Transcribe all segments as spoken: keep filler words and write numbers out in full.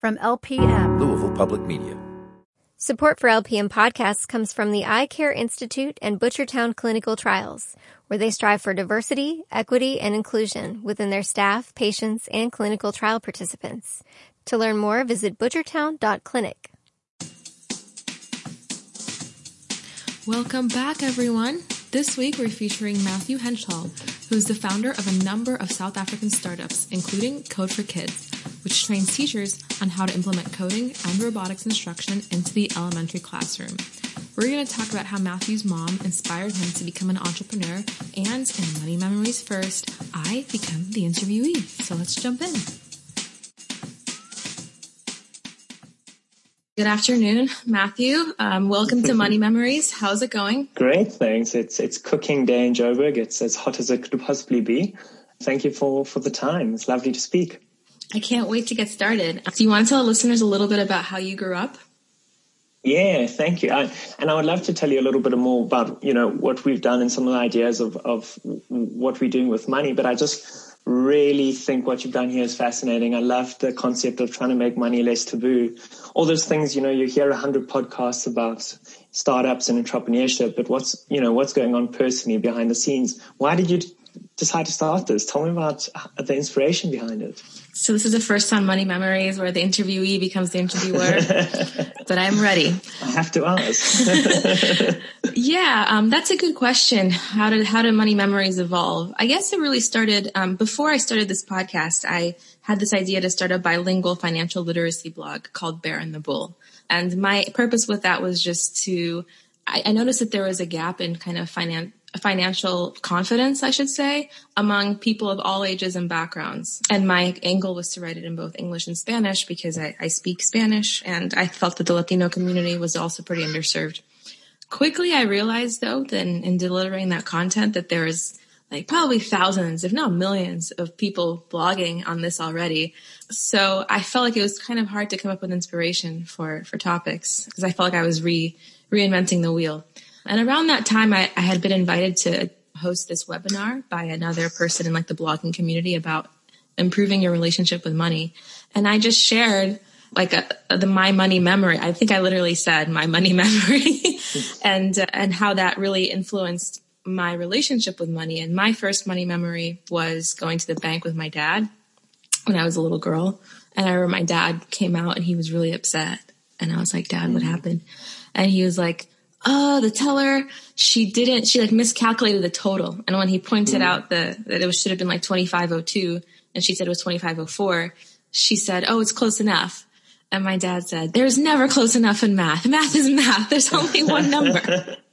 From L P M, Louisville Public Media. Support for L P M podcasts comes from the Eye Care Institute and Butchertown Clinical Trials, where they strive for diversity, equity, and inclusion within their staff, patients, and clinical trial participants. To learn more, visit butchertown dot clinic. Welcome back, everyone. This week, we're featuring Matthew Henshall, who is the founder of a number of South African startups, including Code for Kids, which trains teachers on how to implement coding and robotics instruction into the elementary classroom. We're going to talk about how Matthew's mom inspired him to become an entrepreneur, and in Money Memories First, I become the interviewee. So let's jump in. Good afternoon, Matthew. Um, welcome to Money Memories. How's it going? Great, thanks. It's it's cooking day in Joburg. It's as hot as it could possibly be. Thank you for, for the time. It's lovely to speak. I can't wait to get started. Do you want to tell listeners a little bit about how you grew up? Yeah, thank you. I, and I would love to tell you a little bit more about, you know, what we've done and some of the ideas of, of what we're doing with money. But I just really think what you've done here is fascinating. I love the concept of trying to make money less taboo. All those things, you know, you hear a hundred podcasts about startups and entrepreneurship, but what's, you know, what's going on personally behind the scenes? Why did you decide to start this? Tell me about the inspiration behind it. So this is the first on Money Memories where the interviewee becomes the interviewer, but I'm ready. I have to ask. Yeah, um, that's a good question. How did how did Money Memories evolve? I guess it really started um, before I started this podcast. I had this idea to start a bilingual financial literacy blog called Bear and the Bull, and my purpose with that was just to. I, I noticed that there was a gap in kind of finance. financial confidence, I should say, among people of all ages and backgrounds. And my angle was to write it in both English and Spanish because I, I speak Spanish, and I felt that the Latino community was also pretty underserved. Quickly, I realized, though, that in, in delivering that content, that there is like probably thousands, if not millions, of people blogging on this already. So I felt like it was kind of hard to come up with inspiration for, for topics because I felt like I was re reinventing the wheel. And around that time, I, I had been invited to host this webinar by another person in like the blogging community about improving your relationship with money. And I just shared like a, a, the my money memory. I think I literally said my money memory and, uh, and how that really influenced my relationship with money. And my first money memory was going to the bank with my dad when I was a little girl. And I remember my dad came out and he was really upset. And I was like, Dad, what happened? And he was like, oh, the teller, she didn't, she like miscalculated the total. And when he pointed mm. out the, that it was, should have been like twenty-five oh two and she said it was twenty-five oh four, she said, oh, it's close enough. And my dad said, there's never close enough in math. Math is math. There's only one number.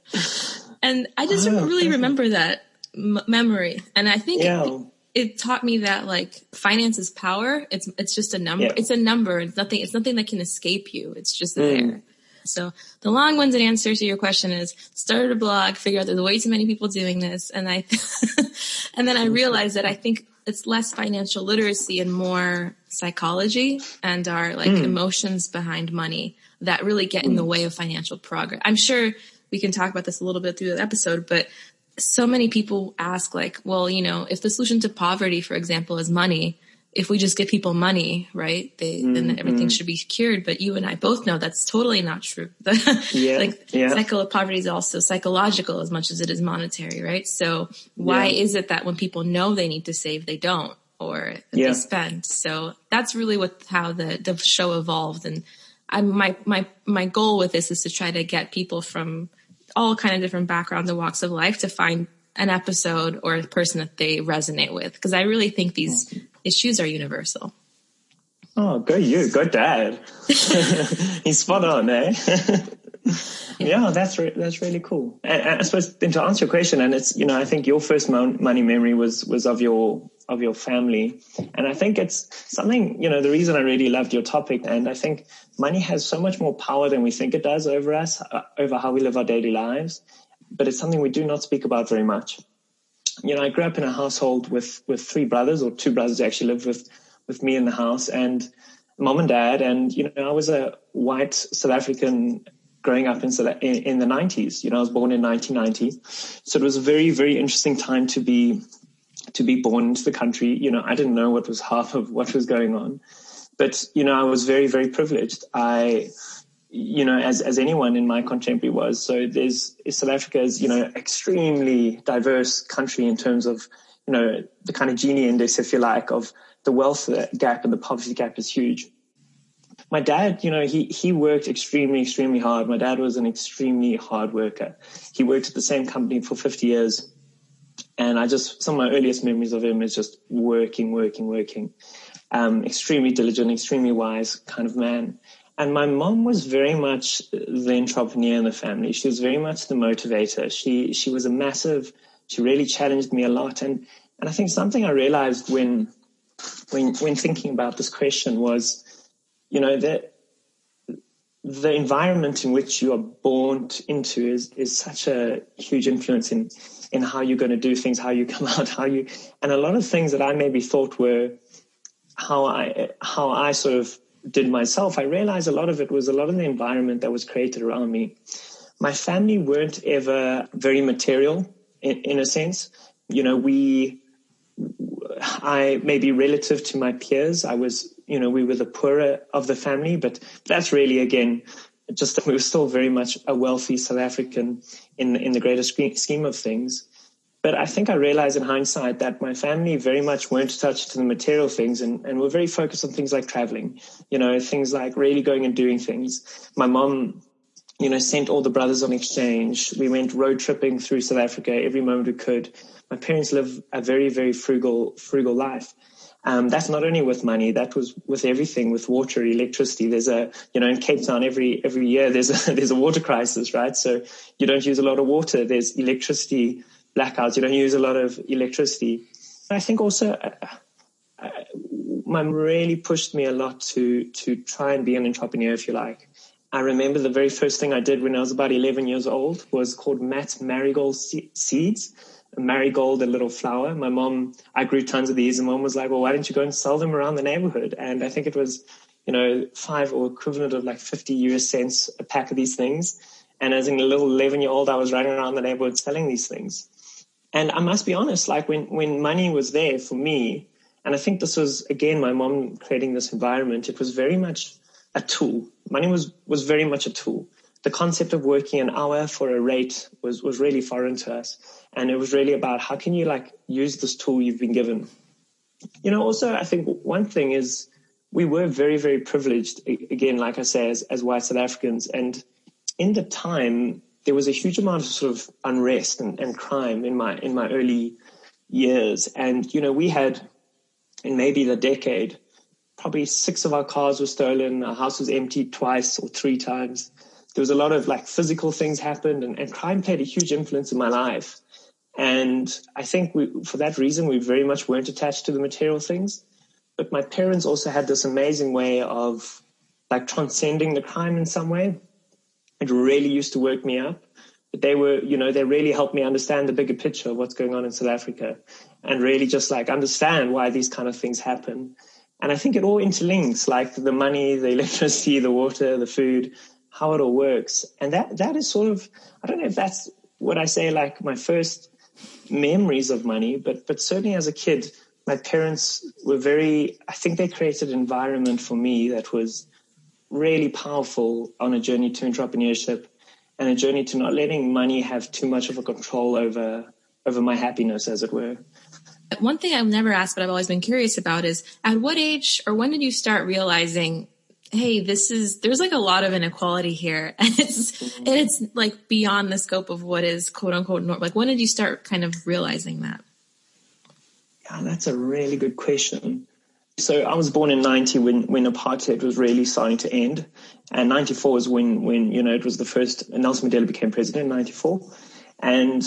And I just oh, really remember that m- memory. And I think yeah. it, it taught me that like finance is power. It's, it's just a number. Yeah. It's a number. It's nothing, it's nothing that can escape you. It's just mm. there. So the long-winded answer to your question is started a blog, figured out there's way too many people doing this. And I, and then I realized that I think it's less financial literacy and more psychology and our like mm. emotions behind money that really get in the way of financial progress. I'm sure we can talk about this a little bit through the episode, but so many people ask like, well, you know, if the solution to poverty, for example, is money, if we just give people money, right, they, mm, then everything mm. should be cured. But you and I both know that's totally not true. yeah, like yeah. cycle of poverty is also psychological as much as it is monetary, right? So why yeah. is it that when people know they need to save, they don't, or yeah. they spend? So that's really what how the, the show evolved. And I, my my my goal with this is to try to get people from all kind of different backgrounds and walks of life to find an episode or a person that they resonate with, because I really think these issues are universal. Oh, go you, go Dad. He's spot on, eh? yeah. yeah, that's re- that's really cool. And, and I suppose, and to answer your question, and it's, you know, I think your first mo- money memory was was of your of your family, and I think it's something, you know, the reason I really loved your topic, and I think money has so much more power than we think it does over us, uh, over how we live our daily lives, but it's something we do not speak about very much. You know, I grew up in a household with, with three brothers, or two brothers who actually lived with, with me in the house, and mom and dad. And, you know, I was a white South African growing up in, in, in the nineties. You know, I was born in nineteen ninety. So it was a very, very interesting time to be, to be born into the country. You know, I didn't know what was half of what was going on. But, you know, I was very, very privileged. I, you know, as, as anyone in my contemporary was. So there's, South Africa is, you know, extremely diverse country in terms of, you know, the kind of Gini index, if you like, of the wealth gap and the poverty gap is huge. My dad, you know, he, he worked extremely, extremely hard. My dad was an extremely hard worker. He worked at the same company for fifty years. And I just, some of my earliest memories of him is just working, working, working. Um, extremely diligent, extremely wise kind of man. And my mom was very much the entrepreneur in the family. She was very much the motivator. She she was a massive, she really challenged me a lot. And and I think something I realized when when when thinking about this question was, you know, that the environment in which you are born into is is such a huge influence in in how you're going to do things, how you come out, how you, and a lot of things that I maybe thought were how I, how I sort of did myself, I realized a lot of it was a lot of the environment that was created around me. My family weren't ever very material in, in a sense. You know, we, I maybe relative to my peers, I was, you know, we were the poorer of the family, but that's really, again, just that we were still very much a wealthy South African in, in the greater scheme of things. But I think I realized in hindsight that my family very much weren't attached to the material things and, and were very focused on things like traveling, you know, things like really going and doing things. My mom, you know, sent all the brothers on exchange. We went road tripping through South Africa every moment we could. My parents live a very, very frugal, frugal life. Um, that's not only with money, that was with everything, with water, electricity. There's a, you know, in Cape Town, every, every year there's a, there's a water crisis, right? So you don't use a lot of water. There's electricity blackouts. You don't use a lot of electricity. I think also, uh, uh, mum really pushed me a lot to, to try and be an entrepreneur, if you like. I remember the very first thing I did when I was about eleven years old was called Matt's Marigold Seeds. A marigold, a little flower. My mom, I grew tons of these, and mom was like, well, why don't you go and sell them around the neighborhood? And I think it was, you know, five or equivalent of like fifty U S cents a pack of these things. And as a little eleven year old, I was running around the neighborhood selling these things. And I must be honest, like when, when money was there for me, and I think this was, again, my mom creating this environment, it was very much a tool. Money was, was very much a tool. The concept of working an hour for a rate was, was really foreign to us. And it was really about how can you like use this tool you've been given. You know, also, I think one thing is we were very, very privileged, again, like I say, as, as white South Africans. And in the time, there was a huge amount of sort of unrest and, and crime in my in my early years. And, you know, we had in maybe the decade, probably six of our cars were stolen. Our house was emptied twice or three times. There was a lot of like physical things happened, and, and crime played a huge influence in my life. And I think we, for that reason, we very much weren't attached to the material things. But my parents also had this amazing way of like transcending the crime in some way. It really used to work me up. But they were, you know, they really helped me understand the bigger picture of what's going on in South Africa and really just like understand why these kind of things happen. And I think it all interlinks, like the money, the electricity, the water, the food, how it all works. And that, that is sort of, I don't know if that's what I say, like my first memories of money, but, but certainly as a kid, my parents were very, I think they created an environment for me that was really powerful on a journey to entrepreneurship and a journey to not letting money have too much of a control over, over my happiness, as it were. One thing I've never asked, but I've always been curious about is at what age or when did you start realizing, hey, this is, there's like a lot of inequality here and it's, mm-hmm. and it's like beyond the scope of what is quote unquote normal. Like when did you start kind of realizing that? Yeah, that's a really good question. So I was born in ninety when, when apartheid was really starting to end. And ninety-four was when, when, you know, it was the first, Nelson Mandela became president in ninety-four. And,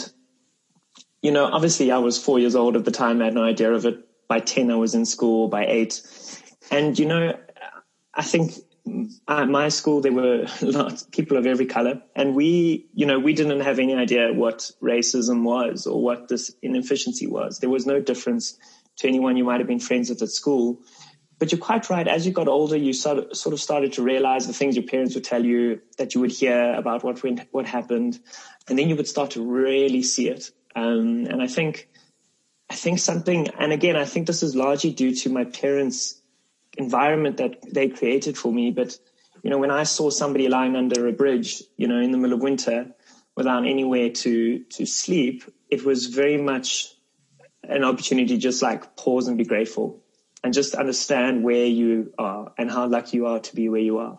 you know, obviously I was four years old at the time. I had no idea of it. By ten, I was in school. By eight. And, you know, I think at my school, there were lots people of every color. And we, you know, we didn't have any idea what racism was or what this inefficiency was. There was no difference to anyone you might have been friends with at school. But you're quite right. As you got older, you sort of, sort of started to realize the things your parents would tell you, that you would hear about what went, what happened. And then you would start to really see it. Um, and I think, I think something, and again, I think this is largely due to my parents' environment that they created for me. But, you know, when I saw somebody lying under a bridge, you know, in the middle of winter without anywhere to, to sleep, it was very much an opportunity to just like pause and be grateful and just understand where you are and how lucky you are to be where you are.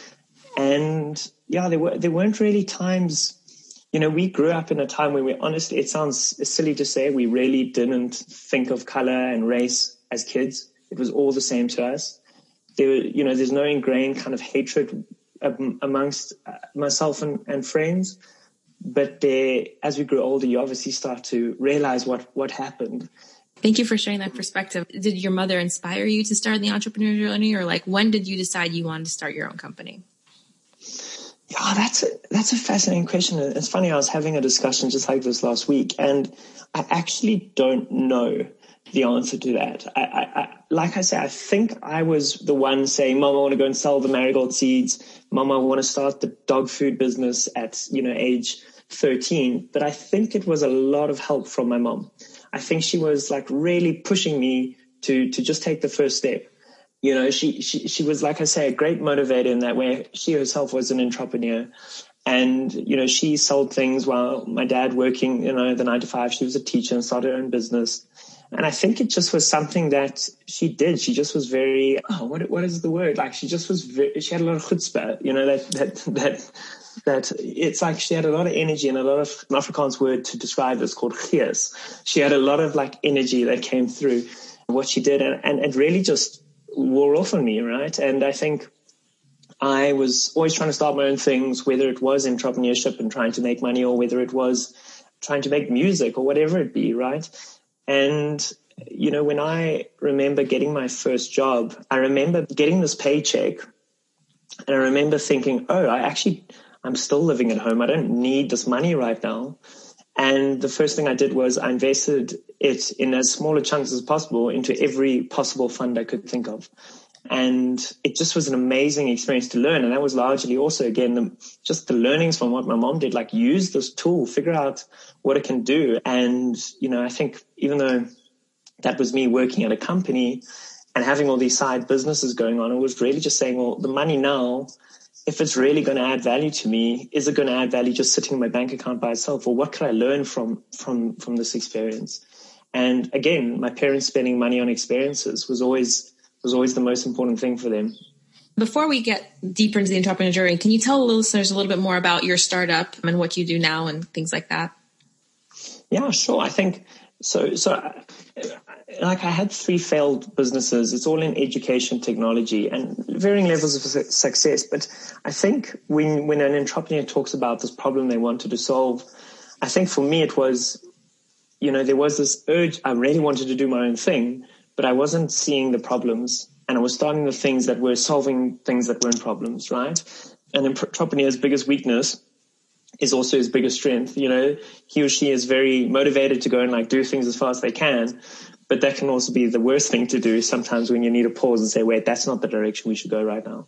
And yeah, there were, there weren't really times, you know, we grew up in a time where we honestly, it sounds silly to say, we really didn't think of color and race as kids. It was all the same to us. There, you know, there's no ingrained kind of hatred amongst myself and, and friends. But there, as we grow older, you obviously start to realize what, what happened. Thank you for sharing that perspective. Did your mother inspire you to start the entrepreneurial journey, or like when did you decide you wanted to start your own company? Yeah, that's a, that's a fascinating question. It's funny, I was having a discussion just like this last week, and I actually don't know the answer to that. I, I, I like I say, I think I was the one saying, Mom, I want to go and sell the marigold seeds. Mom, I want to start the dog food business at, you know, age thirteen. But I think it was a lot of help from my mom. I think she was like really pushing me to, to just take the first step. You know, she, she, she was, like I say, a great motivator in that way. She herself was an entrepreneur. And, you know, she sold things while my dad working, you know, the nine to five, she was a teacher and started her own business. And I think it just was something that she did. She just was very, oh, what what is the word? Like she just was, very, she had a lot of chutzpah, you know, that, that, that, that it's like she had a lot of energy, and a lot of, an Afrikaans word to describe this called gees. She had a lot of like energy that came through what she did, and, and it really just wore off on me, right? And I think I was always trying to start my own things, whether it was entrepreneurship and trying to make money, or whether it was trying to make music or whatever it be, right? And, you know, when I remember getting my first job, I remember getting this paycheck, and I remember thinking, oh, I actually, I'm still living at home. I don't need this money right now. And the first thing I did was I invested it in as smaller chunks as possible into every possible fund I could think of. And it just was an amazing experience to learn. And that was largely also, again, the, just the learnings from what my mom did, like use this tool, figure out what it can do. And, you know, I think even though that was me working at a company and having all these side businesses going on, it was really just saying, well, the money now, if it's really going to add value to me, is it going to add value just sitting in my bank account by itself? Or what could I learn from, from, from this experience? And again, my parents spending money on experiences was always, was always the most important thing for them. Before we get deeper into the entrepreneur journey, can you tell the listeners a little bit more about your startup and what you do now and things like that? Yeah, sure. I think so. So like I had three failed businesses. It's all in education technology and varying levels of su- success. But I think when, when an entrepreneur talks about this problem they wanted to solve, I think for me it was, you know, there was this urge. I really wanted to do my own thing, but I wasn't seeing the problems, and I was starting the things that were solving things that weren't problems, right? And an entrepreneur's biggest weakness is also his biggest strength. You know, he or she is very motivated to go and like do things as fast as they can, but that can also be the worst thing to do sometimes when you need to pause and say, wait, that's not the direction we should go right now.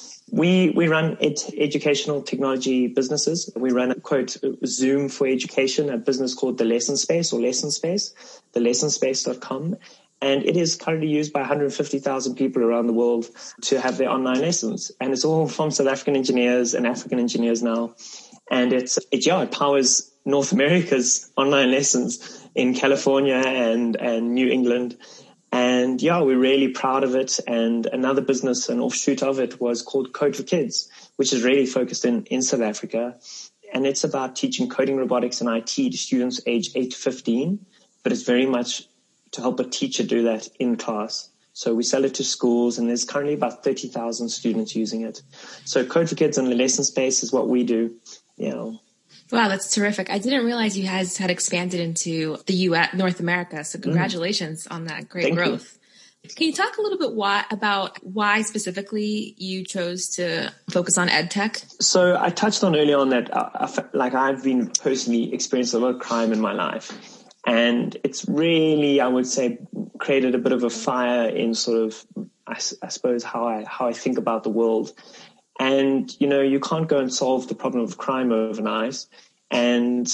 We we run ed- educational technology businesses. We run a, quote, Zoom for education, a business called The Lesson Space or Lesson Space, the lesson space dot com. And it is currently used by one hundred fifty thousand people around the world to have their online lessons. And it's all from South African engineers and African engineers now. And it's, it, yeah, it powers North America's online lessons in California and, and New England. And yeah, we're really proud of it. And another business, an offshoot of it, was called Code for Kids, which is really focused in, in South Africa. And it's about teaching coding, robotics, and I T to students aged eight to fifteen. But it's very much to help a teacher do that in class. So we sell it to schools, and there's currently about thirty thousand students using it. So Code for Kids and the Lesson Space is what we do. You know. Wow, that's terrific. I didn't realize you guys had expanded into the U S, North America. So congratulations mm. on that great Thank growth. You. Can you talk a little bit why, about why specifically you chose to focus on ed tech? So I touched on earlier on that, I, I, like I've been personally experienced a lot of crime in my life. And it's really, I would say, created a bit of a fire in sort of, I, I suppose, how I how I think about the world. And, you know, you can't go and solve the problem of crime overnight. And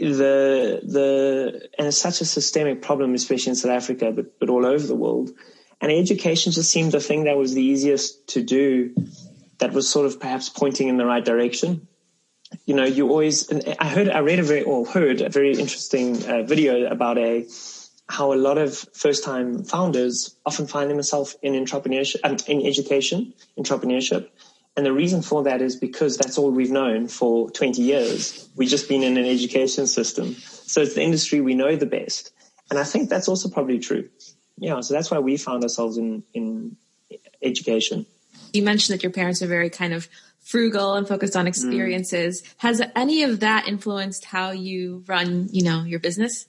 the the and it's such a systemic problem, especially in South Africa, but, but all over the world. And education just seemed the thing that was the easiest to do, that was sort of perhaps pointing in the right direction. You know, you always, and I heard, I read a very, or heard a very interesting uh, video about a, how a lot of first-time founders often find themselves in entrepreneurship, um, in education, entrepreneurship. And the reason for that is because that's all we've known for twenty years. We've just been in an education system. So it's the industry we know the best. And I think that's also probably true. Yeah, so that's why we found ourselves in, in education. You mentioned that your parents are very kind of frugal and focused on experiences. Mm. Has any of that influenced how you run, you know, your business?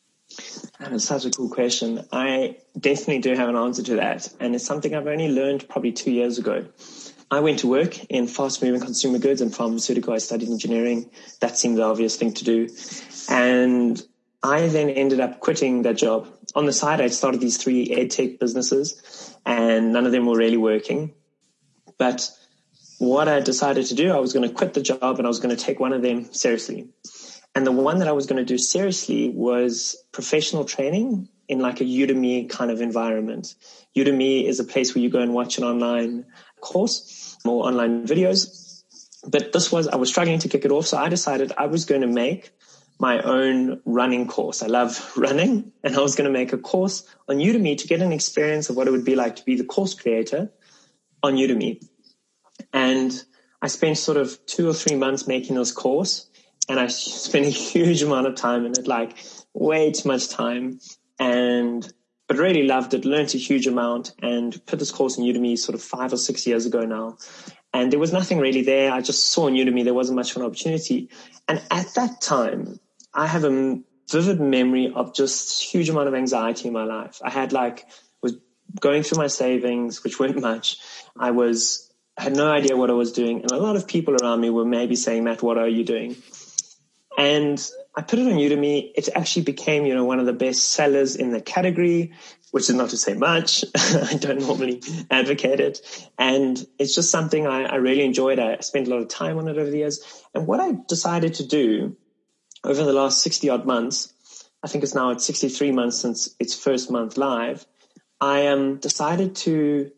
That is such a cool question. I definitely do have an answer to that. And it's something I've only learned probably two years ago. I went to work in fast-moving consumer goods and pharmaceutical. I studied engineering. That seemed the obvious thing to do. And I then ended up quitting that job. On the side, I started these three ed tech businesses, and none of them were really working. But what I decided to do, I was going to quit the job and I was going to take one of them seriously. And the one that I was going to do seriously was professional training in like a Udemy kind of environment. Udemy is a place where you go and watch an online course or online videos. But this was, I was struggling to kick it off. So I decided I was going to make my own running course. I love running, and I was going to make a course on Udemy to get an experience of what it would be like to be the course creator on Udemy. And I spent sort of two or three months making this course, and I spent a huge amount of time in it, like way too much time, and but really loved it, learned a huge amount, and put this course on Udemy sort of five or six years ago now. And there was nothing really there. I just saw on Udemy there wasn't much of an opportunity. And at that time, I have a vivid memory of just huge amount of anxiety in my life. I had like, was going through my savings, which weren't much. I was, had no idea what I was doing. And a lot of people around me were maybe saying, Matt, what are you doing? And I put it on Udemy. It actually became, you know, one of the best sellers in the category, which is not to say much. I don't normally advocate it. And it's just something I, I really enjoyed. I spent a lot of time on it over the years. And what I decided to do over the last sixty odd months, I think it's now at sixty-three months since its first month live, I um, decided to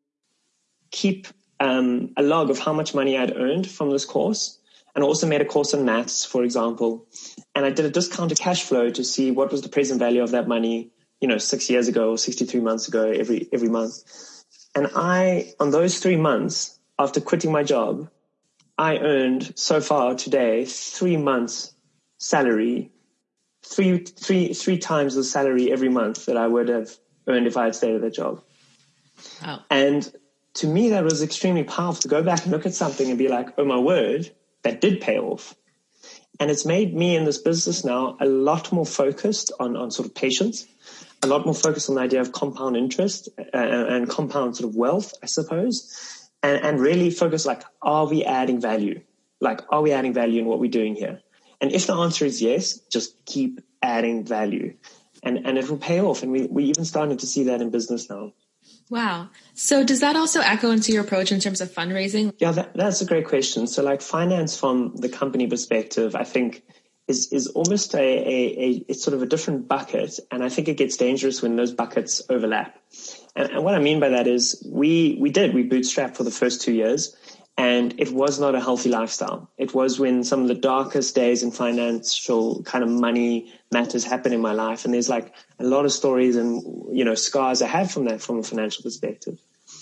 keep um, a log of how much money I'd earned from this course. And I also made a course on maths, for example. And I did a discounted cash flow to see what was the present value of that money, you know, six years ago or sixty-three months ago, every every month. And I, on those three months, after quitting my job, I earned so far today three months salary, three, three, three times the salary every month that I would have earned if I had stayed at that job. Wow. And to me, that was extremely powerful to go back and look at something and be like, oh my word, that did pay off. And it's made me in this business now a lot more focused on, on sort of patience, a lot more focused on the idea of compound interest and, and compound sort of wealth, I suppose, and, and really focus like, are we adding value? Like, are we adding value in what we're doing here? And if the answer is yes, just keep adding value, and, and it will pay off. And we, we're even starting to see that in business now. Wow. So does that also echo into your approach in terms of fundraising? Yeah, that, that's a great question. So like finance from the company perspective, I think is, is almost a, a, a, it's sort of a different bucket. And I think it gets dangerous when those buckets overlap. And, and what I mean by that is we, we did, we bootstrapped for the first two years. And it was not a healthy lifestyle. It was when some of the darkest days in financial kind of money matters happened in my life. And there's like a lot of stories and, you know, scars I have from that from a financial perspective.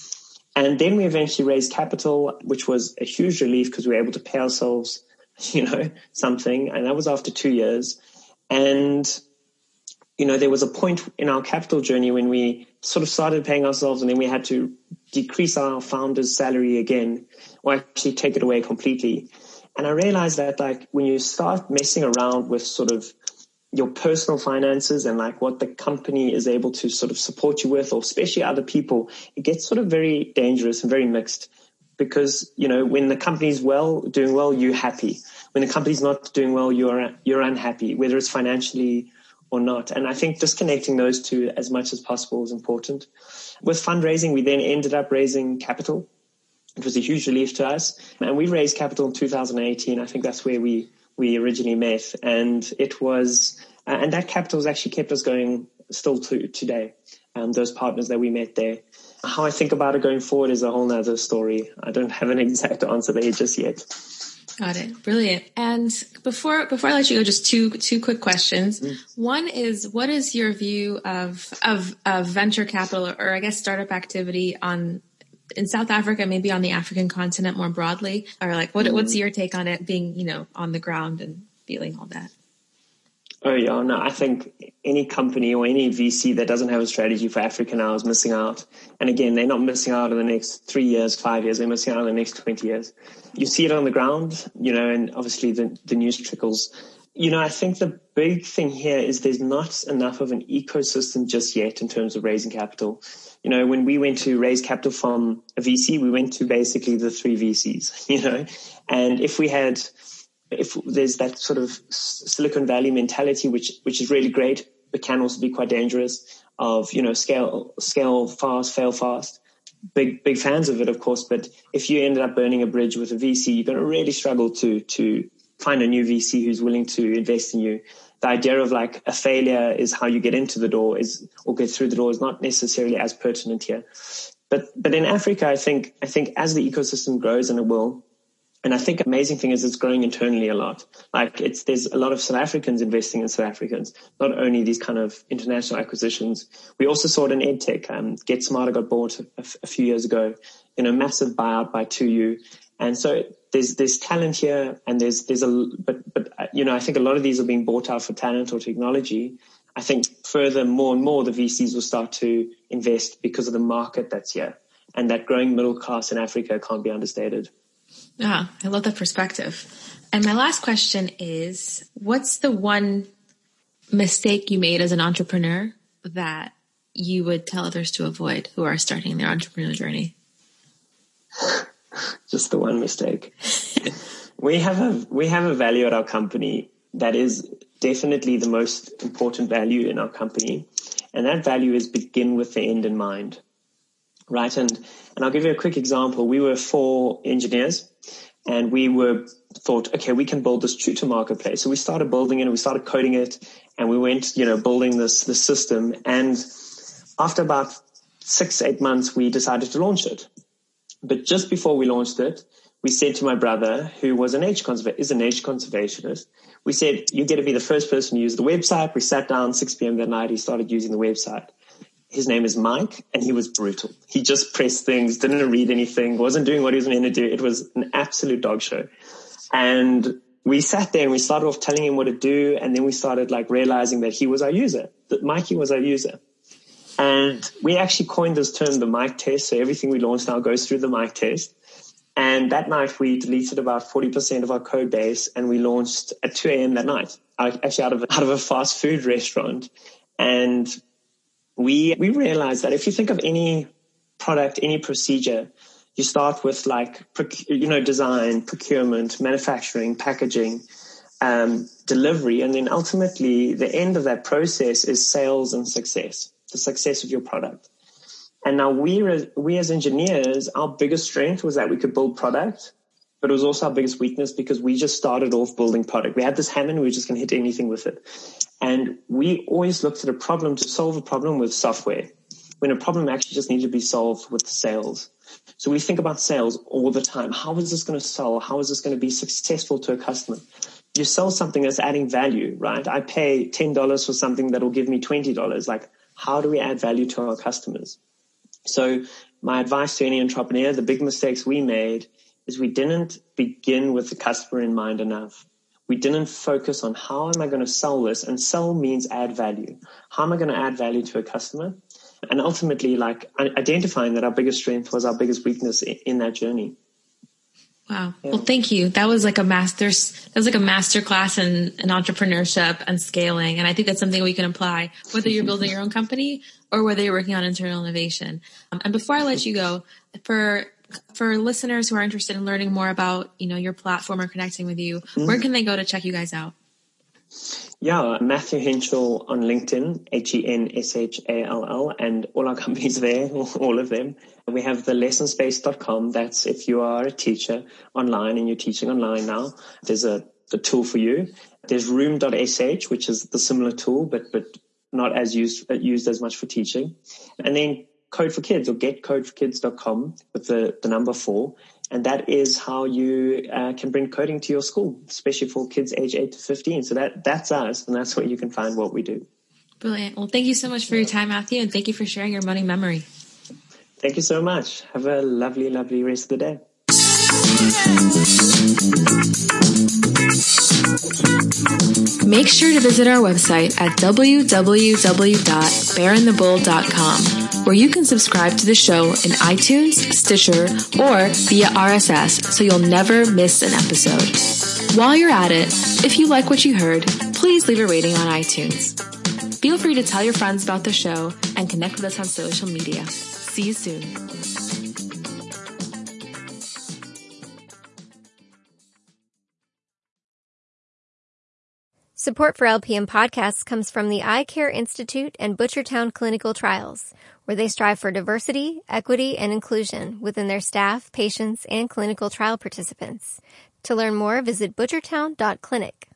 And then we eventually raised capital, which was a huge relief because we were able to pay ourselves, you know, something. And that was after two years. And, you know, there was a point in our capital journey when we sort of started paying ourselves, and then we had to decrease our founder's salary again, or actually take it away completely. And I realized that like when you start messing around with sort of your personal finances and like what the company is able to sort of support you with, or especially other people, it gets sort of very dangerous and very mixed. Because, you know, when the company's well, doing well, you're happy. When the company's not doing well, you're you're unhappy, whether it's financially or not. And I think disconnecting those two as much as possible is important. With fundraising, we then ended up raising capital. It was a huge relief to us. And we raised capital in two thousand eighteen. I think that's where we, we originally met. And it was, uh, and that capital has actually kept us going still to today. and those partners that we met there. How I think about it going forward is a whole nother story. I don't have an exact answer there just yet. Got it. Brilliant. And before before I let you go, just two two quick questions. Mm. One is, what is your view of, of of venture capital, or I guess startup activity on in South Africa, maybe on the African continent more broadly? Or like, what mm. what's your take on it being, you know, on the ground and feeling all that? Oh, yeah, no, I think any company or any V C that doesn't have a strategy for Africa now is missing out. And again, they're not missing out in the next three years, five years. They're missing out in the next twenty years. You see it on the ground, you know, and obviously the, the news trickles. You know, I think the big thing here is there's not enough of an ecosystem just yet in terms of raising capital. You know, when we went to raise capital from a V C, we went to basically the three V Cs, you know, and if we had... if there's that sort of Silicon Valley mentality, which, which is really great, but can also be quite dangerous, of, you know, scale, scale fast, fail fast. Big, big fans of it, of course. But if you ended up burning a bridge with a V C, you're going to really struggle to, to find a new V C who's willing to invest in you. The idea of like a failure is how you get into the door is, or get through the door is not necessarily as pertinent here. But, but in Africa, I think, I think as the ecosystem grows, and it will, and I think the amazing thing is it's growing internally a lot. Like it's, there's a lot of South Africans investing in South Africans, not only these kind of international acquisitions. We also saw it in EdTech. Um, Get Smarter got bought a, a few years ago, you know, massive buyout by two U. And so there's, there's talent here, and there's, there's a, but, but, you know, I think a lot of these are being bought out for talent or technology. I think further, more and more, the V Cs will start to invest because of the market that's here, and that growing middle class in Africa can't be understated. Ah, I love that perspective. And my last question is, what's the one mistake you made as an entrepreneur that you would tell others to avoid who are starting their entrepreneurial journey? Just the one mistake. we have a, we have a value at our company that is definitely the most important value in our company. And that value is begin with the end in mind. Right. And, and I'll give you a quick example. We were four engineers, and we were thought, okay, we can build this tutor marketplace. So we started building it, and we started coding it, and we went, you know, building this, this system. And after about six, eight months, we decided to launch it. But just before we launched it, we said to my brother, who was a nature conserva- is a nature conservationist, we said, you get to be the first person to use the website. We sat down six p.m. that night. He started using the website. His name is Mike, and he was brutal. He just pressed things, didn't read anything, wasn't doing what he was meant to do. It was an absolute dog show. And we sat there and we started off telling him what to do. And then we started like realizing that he was our user, that Mikey was our user. And we actually coined this term, the Mike test. So everything we launch now goes through the Mike test. And that night we deleted about forty percent of our code base, and we launched at two a.m. that night, actually out of, out of a fast food restaurant. And We we realized that if you think of any product, any procedure, you start with like, you know, design, procurement, manufacturing, packaging, um, delivery, and then ultimately the end of that process is sales and success, the success of your product. And now we, we as engineers, our biggest strength was that we could build product, but it was also our biggest weakness because we just started off building product. We had this hammer and we were just going to hit anything with it. And we always looked at a problem to solve a problem with software, when a problem actually just needed to be solved with sales. So we think about sales all the time. How is this going to sell? How is this going to be successful to a customer? You sell something that's adding value, right? I pay ten dollars for something that will give me twenty dollars. Like, how do we add value to our customers? So my advice to any entrepreneur, the big mistakes we made is we didn't begin with the customer in mind enough. We didn't focus on how am I going to sell this? And sell means add value. How am I going to add value to a customer? And ultimately, like identifying that our biggest strength was our biggest weakness in that journey. Wow. Yeah. Well, thank you. That was like a master's, that was like a master class in, in entrepreneurship and scaling. And I think that's something we can apply, whether you're building your own company or whether you're working on internal innovation. Um, and before I let you go, for For listeners who are interested in learning more about, you know, your platform or connecting with you, mm-hmm. where can they go to check you guys out? Yeah, Matthew Henschel on LinkedIn, H E N S H A L L, and all our companies there, all of them. We have the lesson space dot com. That's if you are a teacher online and you're teaching online now, there's a, a tool for you. There's room dot s h, which is the similar tool, but, but not as used, used as much for teaching. And then Code for Kids, or get code for kids dot com with the, the number four. And that is how you uh, can bring coding to your school, especially for kids age eight to fifteen. So that that's us, and that's where you can find what we do. Brilliant. Well, thank you so much for your time, Matthew, and thank you for sharing your money memory. Thank you so much. Have a lovely, lovely rest of the day. Make sure to visit our website at w w w dot bear in the bull dot com, where you can subscribe to the show in iTunes, Stitcher, or via R S S so you'll never miss an episode. While you're at it, if you like what you heard, please leave a rating on iTunes. Feel free to tell your friends about the show and connect with us on social media. See you soon. Support for L P M podcasts comes from the Eye Care Institute and Butchertown Clinical Trials, where they strive for diversity, equity, and inclusion within their staff, patients, and clinical trial participants. To learn more, visit butchertown dot clinic.